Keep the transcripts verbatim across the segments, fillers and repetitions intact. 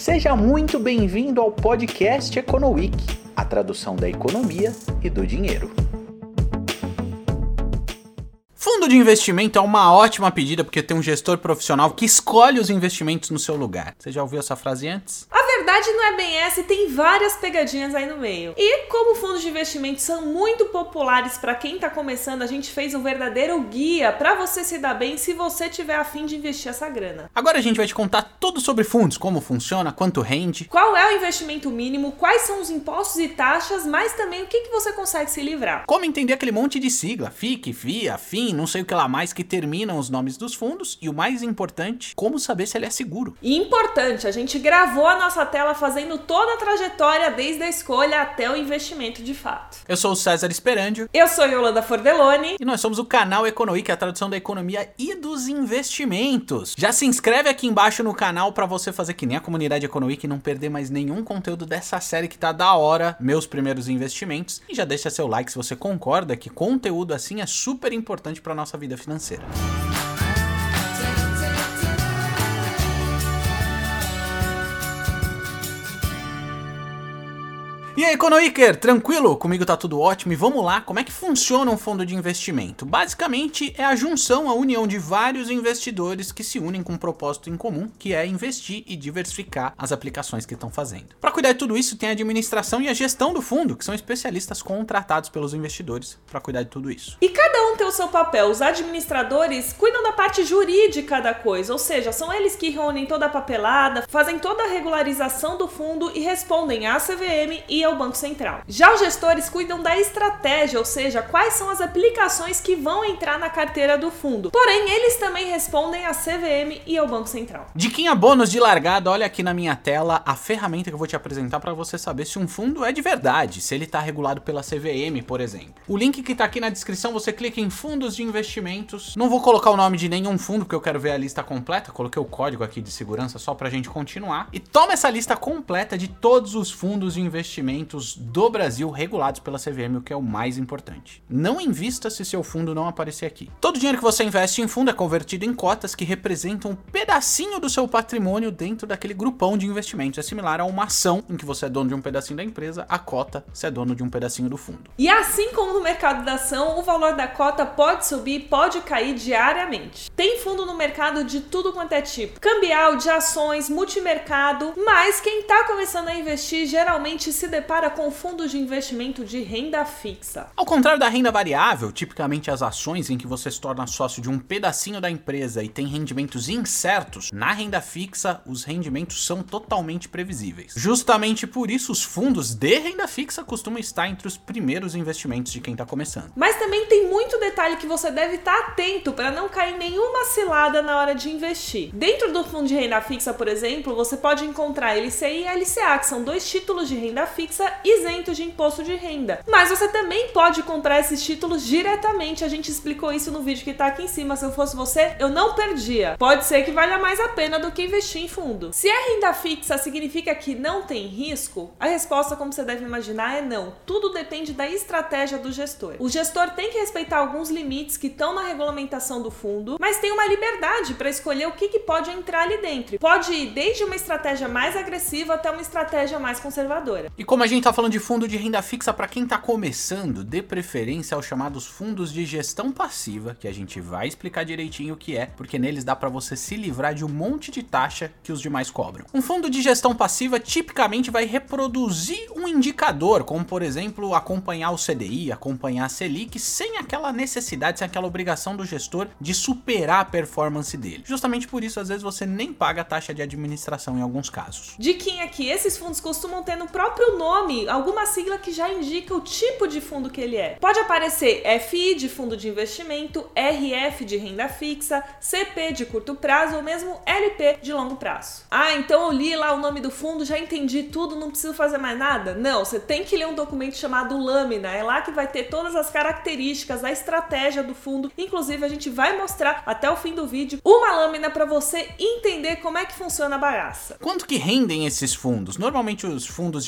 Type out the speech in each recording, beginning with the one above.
Seja muito bem-vindo ao podcast EconoWeek, a tradução da economia e do dinheiro. Fundo de investimento é uma ótima pedida porque tem um gestor profissional que escolhe os investimentos no seu lugar. Você já ouviu essa frase antes? A verdade não é bem essa e tem várias pegadinhas aí no meio. E como fundos de investimento são muito populares para quem está começando, a gente fez um verdadeiro guia para você se dar bem se você tiver a fim de investir essa grana. Agora a gente vai te contar tudo sobre fundos, como funciona, quanto rende, qual é o investimento mínimo, quais são os impostos e taxas, mas também o que, que você consegue se livrar. Como entender aquele monte de sigla, F I C, F I A, F I N, não sei o que lá mais, que terminam os nomes dos fundos, e o mais importante, como saber se ele é seguro. E importante, a gente gravou a nossa tela fazendo toda a trajetória desde a escolha até o investimento de fato. Eu sou o César Sperandio. Eu sou a Yolanda Fordeloni. E nós somos o canal EconoWeek, a tradução da economia e dos investimentos. Já se inscreve aqui embaixo no canal pra você fazer que nem a comunidade EconoWeek e não perder mais nenhum conteúdo dessa série que tá da hora, Meus Primeiros Investimentos. E já deixa seu like se você concorda que conteúdo assim é super importante pra nossa vida financeira. E aí, EconoWeeker, tranquilo? Comigo tá tudo ótimo e vamos lá, como é que funciona um fundo de investimento? Basicamente é a junção, a união de vários investidores que se unem com um propósito em comum, que é investir e diversificar as aplicações que estão fazendo. Para cuidar de tudo isso, tem a administração e a gestão do fundo, que são especialistas contratados pelos investidores para cuidar de tudo isso. E cada um tem o seu papel. Os administradores cuidam da parte jurídica da coisa, ou seja, são eles que reúnem toda a papelada, fazem toda a regularização do fundo e respondem à C V M e ao Banco Central. Já os gestores cuidam da estratégia, ou seja, quais são as aplicações que vão entrar na carteira do fundo. Porém, eles também respondem à C V M e ao Banco Central. Diquinha bônus de largada, olha aqui na minha tela a ferramenta que eu vou te apresentar para você saber se um fundo é de verdade, se ele está regulado pela C V M, por exemplo. O link que está aqui na descrição, você clica em fundos de investimentos. Não vou colocar o nome de nenhum fundo, porque eu quero ver a lista completa. Coloquei o código aqui de segurança só para a gente continuar. E toma essa lista completa de todos os fundos de investimento do Brasil regulados pela C V M, o que é o mais importante. Não invista se seu fundo não aparecer aqui. Todo o dinheiro que você investe em fundo é convertido em cotas que representam um pedacinho do seu patrimônio dentro daquele grupão de investimentos. É similar a uma ação em que você é dono de um pedacinho da empresa, a cota você é dono de um pedacinho do fundo. E assim como no mercado da ação, o valor da cota pode subir, pode cair diariamente. Tem fundo no mercado de tudo quanto é tipo. Cambial, de ações, multimercado, mas quem está começando a investir geralmente se depara para com fundos de investimento de renda fixa. Ao contrário da renda variável, tipicamente as ações em que você se torna sócio de um pedacinho da empresa e tem rendimentos incertos, na renda fixa os rendimentos são totalmente previsíveis. Justamente por isso os fundos de renda fixa costumam estar entre os primeiros investimentos de quem está começando. Mas também tem muito detalhe que você deve estar atento para não cair em nenhuma cilada na hora de investir. Dentro do fundo de renda fixa, por exemplo, você pode encontrar L C I e L C A, que são dois títulos de renda fixa isentos de imposto de renda. Mas você também pode comprar esses títulos diretamente. A gente explicou isso no vídeo que tá aqui em cima. Se eu fosse você, eu não perdia. Pode ser que valha mais a pena do que investir em fundo. Se é renda fixa, significa que não tem risco? A resposta, como você deve imaginar, é não. Tudo depende da estratégia do gestor. O gestor tem que respeitar alguns limites que estão na regulamentação do fundo, mas tem uma liberdade para escolher o que, que pode entrar ali dentro. Pode ir desde uma estratégia mais agressiva até uma estratégia mais conservadora. E como a gente tá falando de fundo de renda fixa, para quem tá começando, dê preferência aos chamados fundos de gestão passiva, que a gente vai explicar direitinho o que é, porque neles dá para você se livrar de um monte de taxa que os demais cobram. Um fundo de gestão passiva tipicamente vai reproduzir um indicador, como por exemplo acompanhar o C D I, acompanhar a Selic, sem aquela necessidade, sem aquela obrigação do gestor de superar a performance dele. Justamente por isso, às vezes você nem paga a taxa de administração em alguns casos. Diquinha aqui, esses fundos costumam ter no próprio nome alguma sigla que já indica o tipo de fundo que ele é. Pode aparecer F I de fundo de investimento, R F de renda fixa, C P de curto prazo ou mesmo L P de longo prazo. Ah, então eu li lá o nome do fundo, já entendi tudo, não preciso fazer mais nada? Não, você tem que ler um documento chamado lâmina, é lá que vai ter todas as características, a estratégia do fundo. Inclusive a gente vai mostrar até o fim do vídeo uma lâmina para você entender como é que funciona a bagaça. Quanto que rendem esses fundos? Normalmente os fundos de renda fixa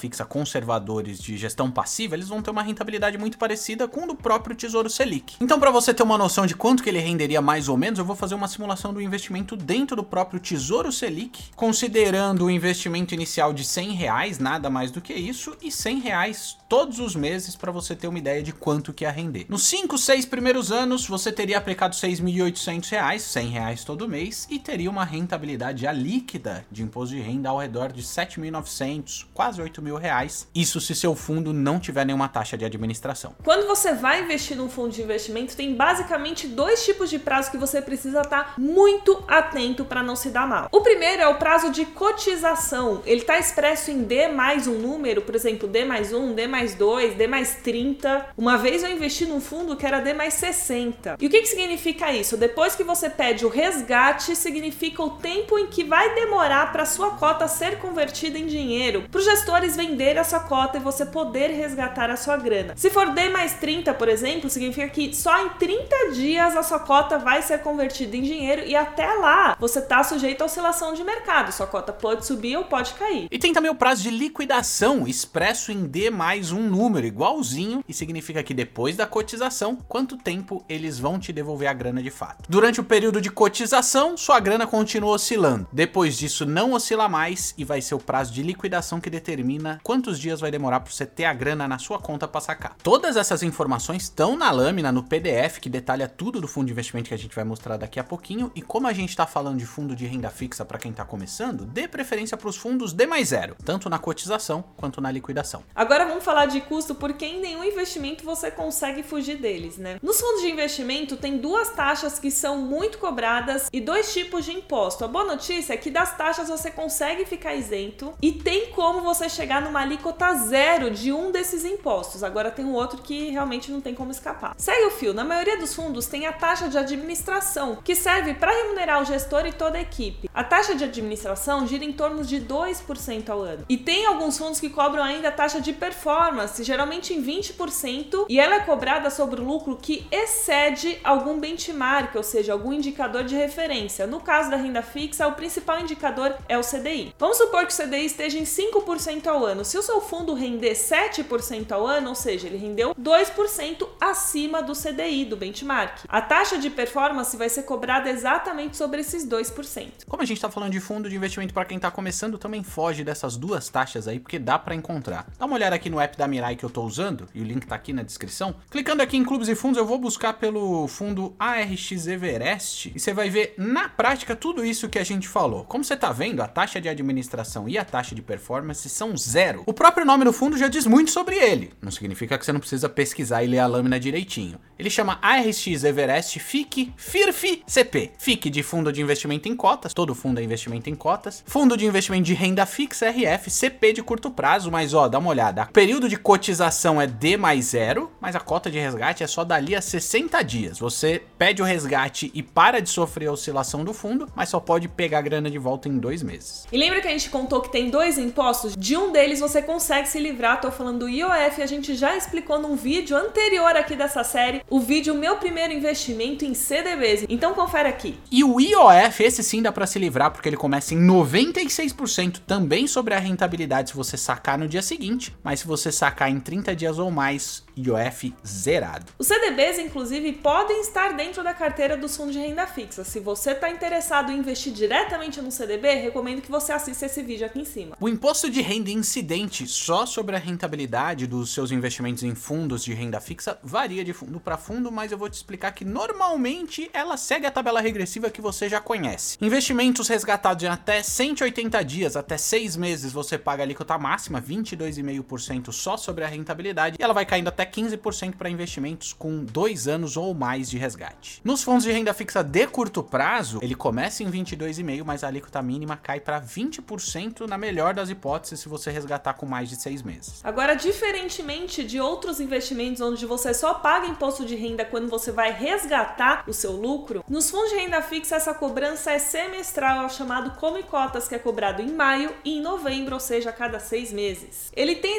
fixa conservadores de gestão passiva, eles vão ter uma rentabilidade muito parecida com o do próprio Tesouro Selic. Então, para você ter uma noção de quanto que ele renderia mais ou menos, eu vou fazer uma simulação do investimento dentro do próprio Tesouro Selic, considerando o investimento inicial de cem reais, nada mais do que isso, e cem reais todos os meses para você ter uma ideia de quanto que ia render. Nos cinco, seis primeiros anos, você teria aplicado seis mil e oitocentos reais, cem reais todo mês, e teria uma rentabilidade já líquida de imposto de renda ao redor de sete mil e novecentos, quase oito mil reais. Isso se seu fundo não tiver nenhuma taxa de administração. Quando você vai investir num fundo de investimento, tem basicamente dois tipos de prazo que você precisa estar muito atento para não se dar mal. O primeiro é o prazo de cotização. Ele está expresso em D mais um número, por exemplo, D mais um, D mais dois, D mais trinta. Uma vez eu investi num fundo que era D mais sessenta. E o que que significa isso? Depois que você pede o resgate, significa o tempo em que vai demorar para sua cota ser convertida em dinheiro, para os gestores venderem a sua cota e você poder resgatar a sua grana. Se for D mais trinta, por exemplo, significa que só em trinta dias a sua cota vai ser convertida em dinheiro e até lá você está sujeito a oscilação de mercado. Sua cota pode subir ou pode cair. E tem também o prazo de liquidação, expresso em D mais um número, igualzinho, e significa que depois da cotização, quanto tempo eles vão te devolver a grana de fato. Durante o período de cotização, sua grana continua oscilando. Depois disso, não oscila mais e vai ser o prazo de liquidação que determina quantos dias vai demorar para você ter a grana na sua conta para sacar. Todas essas informações estão na lâmina, no P D F, que detalha tudo do fundo de investimento que a gente vai mostrar daqui a pouquinho. E como a gente está falando de fundo de renda fixa para quem está começando, dê preferência para os fundos D mais zero, tanto na cotização quanto na liquidação. Agora vamos falar de custo, porque em nenhum investimento você consegue fugir deles, né? Nos fundos de investimento tem duas taxas que são muito cobradas e dois tipos de imposto. A boa notícia é que das taxas você consegue ficar isento e tem como você chegar numa alíquota zero de um desses impostos. Agora tem um outro que realmente não tem como escapar. Segue o fio. Na maioria dos fundos tem a taxa de administração, que serve para remunerar o gestor e toda a equipe. A taxa de administração gira em torno de dois por cento ao ano. E tem alguns fundos que cobram ainda a taxa de performance, geralmente em vinte por cento, e ela é cobrada sobre o lucro que excede algum benchmark, ou seja, algum indicador de referência. No caso da renda fixa, o principal indicador é o C D I. Vamos supor que o C D I esteja em cinco por cento ao ano. Se o seu fundo render sete por cento ao ano, ou seja, ele rendeu dois por cento acima do C D I, do benchmark, a taxa de performance vai ser cobrada exatamente sobre esses dois por cento. Como a gente está falando de fundo de investimento para quem está começando, também foge dessas duas taxas aí, porque dá para encontrar. Dá uma olhada aqui no app da Mirai que eu estou usando, e o link está aqui na descrição. Clicando aqui em clubes e fundos, eu vou buscar pelo fundo A R X Everest, e você vai ver na prática tudo isso que a gente falou. Como você está vendo, a taxa de administração e a taxa de performance são zero. O próprio nome do fundo já diz muito sobre ele. Não significa que você não precisa pesquisar e ler a lâmina direitinho. Ele chama A R X Everest F I C F I R F C P. F I C de fundo de investimento em cotas, todo fundo é investimento em cotas. Fundo de investimento de renda fixa, R F, C P de curto prazo, mas ó, dá uma olhada. O período de cotização é D mais zero, mas a cota de resgate é só dali a sessenta dias. Você pede o resgate e para de sofrer a oscilação do fundo, mas só pode pegar a grana de volta em dois meses. E lembra que a gente contou que tem dois impostos? De um deles você consegue se livrar. Tô falando do I O F, a gente já explicou num vídeo anterior aqui dessa série, o vídeo Meu Primeiro Investimento em C D Bs. Então confere aqui. E o I O F, esse sim dá pra se livrar, porque ele começa em noventa e seis por cento também sobre a rentabilidade se você sacar no dia seguinte, mas se você sacar em trinta dias ou mais, I O F zerado. Os C D Bs, inclusive, podem estar dentro da carteira dos fundos de renda fixa. Se você está interessado em investir diretamente no C D B, recomendo que você assista esse vídeo aqui em cima. O imposto de renda incidente só sobre a rentabilidade dos seus investimentos em fundos de renda fixa varia de fundo para fundo, mas eu vou te explicar que normalmente ela segue a tabela regressiva que você já conhece. Investimentos resgatados em até cento e oitenta dias, até seis meses, você paga a alíquota máxima, vinte e dois vírgula cinco por cento só sobre a rentabilidade, e ela vai caindo até quinze por cento para investimentos com dois anos ou mais de resgate. Nos fundos de renda fixa de curto prazo, ele começa em vinte e dois vírgula cinco por cento, mas a alíquota mínima cai para vinte por cento na melhor das hipóteses se você resgatar com mais de seis meses. Agora, diferentemente de outros investimentos onde você só paga imposto de renda quando você vai resgatar o seu lucro, nos fundos de renda fixa essa cobrança é semestral, é o chamado Come Cotas, que é cobrado em maio e em novembro, ou seja, a cada seis meses. Ele tem esse nome curioso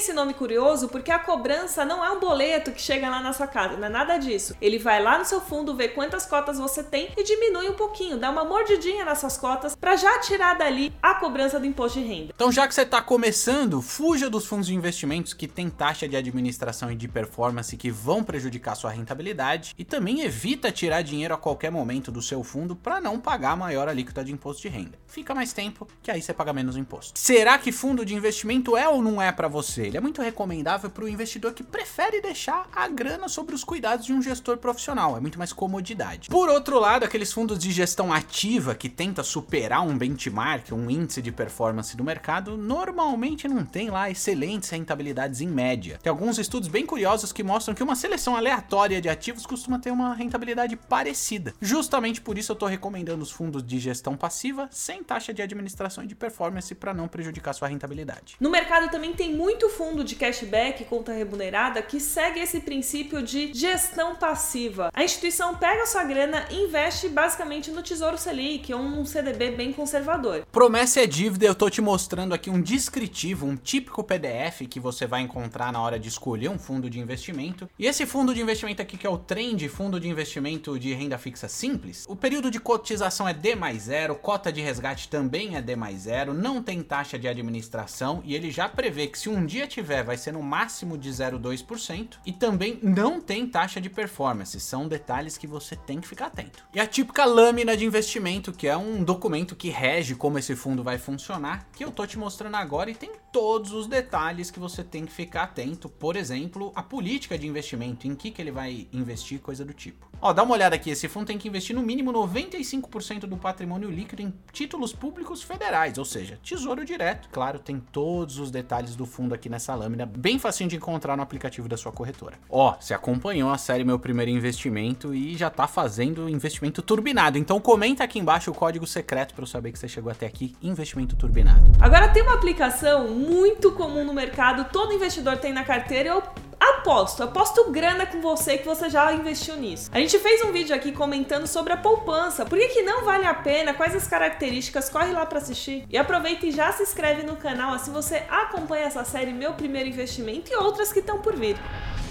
curioso porque a cobrança não é um boleto que chega lá na sua casa, não é nada disso. Ele vai lá no seu fundo, vê quantas cotas você tem e diminui um pouquinho, dá uma mordidinha nas suas cotas para já tirar dali a cobrança do imposto de renda. Então, já que você está começando, fuja dos fundos de investimentos que tem taxa de administração e de performance que vão prejudicar sua rentabilidade e também evita tirar dinheiro a qualquer momento do seu fundo para não pagar a maior alíquota de imposto de renda. Fica mais tempo que aí você paga menos imposto. Será que fundo de investimento é ou não é para você? Ele é muito recomendável para o investidor que prefere deixar a grana sob os cuidados de um gestor profissional, é muito mais comodidade. Por outro lado, aqueles fundos de gestão ativa que tenta superar um benchmark, um índice de performance do mercado, normalmente não tem lá excelentes rentabilidades em média. Tem alguns estudos bem curiosos que mostram que uma seleção aleatória de ativos costuma ter uma rentabilidade parecida. Justamente por isso eu estou recomendando os fundos de gestão passiva sem taxa de administração e de performance para não prejudicar sua rentabilidade. No mercado também tem muito fundo de cashback, conta remunerada, que segue esse princípio de gestão passiva. A instituição pega a sua grana e investe basicamente no Tesouro Selic ou um C D B bem conservador. Promessa é dívida, eu tô te mostrando aqui um descritivo, um típico P D F que você vai encontrar na hora de escolher um fundo de investimento. E esse fundo de investimento aqui, que é o Trend Fundo de Investimento de Renda Fixa Simples, o período de cotização é D mais zero, cota de resgate também é D mais zero, não tem taxa de administração e ele já prevê que se um dia tiver vai ser no máximo de zero vírgula dois por cento e também não tem taxa de performance, são detalhes que você tem que ficar atento. E a típica lâmina de investimento, que é um documento que rege como esse fundo vai funcionar, que eu tô te mostrando agora e tem todos os detalhes que você tem que ficar atento, por exemplo, a política de investimento, em que que ele vai investir, coisa do tipo. Ó, dá uma olhada aqui, esse fundo tem que investir no mínimo noventa e cinco por cento do patrimônio líquido em títulos públicos federais, ou seja, tesouro direto. Claro, tem todos os detalhes do fundo aqui nessa lâmina, bem facinho de encontrar no aplicativo da sua corretora. Ó, você acompanhou a série Meu Primeiro Investimento e já tá fazendo investimento turbinado, então comenta aqui embaixo o código secreto para eu saber que você chegou até aqui, investimento turbinado. Agora tem uma aplicação muito comum no mercado, todo investidor tem na carteira, eu aposto, aposto grana com você que você já investiu nisso. A gente fez um vídeo aqui comentando sobre a poupança, por que que não vale a pena, quais as características, corre lá para assistir. E aproveita e já se inscreve no canal, assim você acompanha essa série Meu Primeiro Investimento e outras que estão por vir.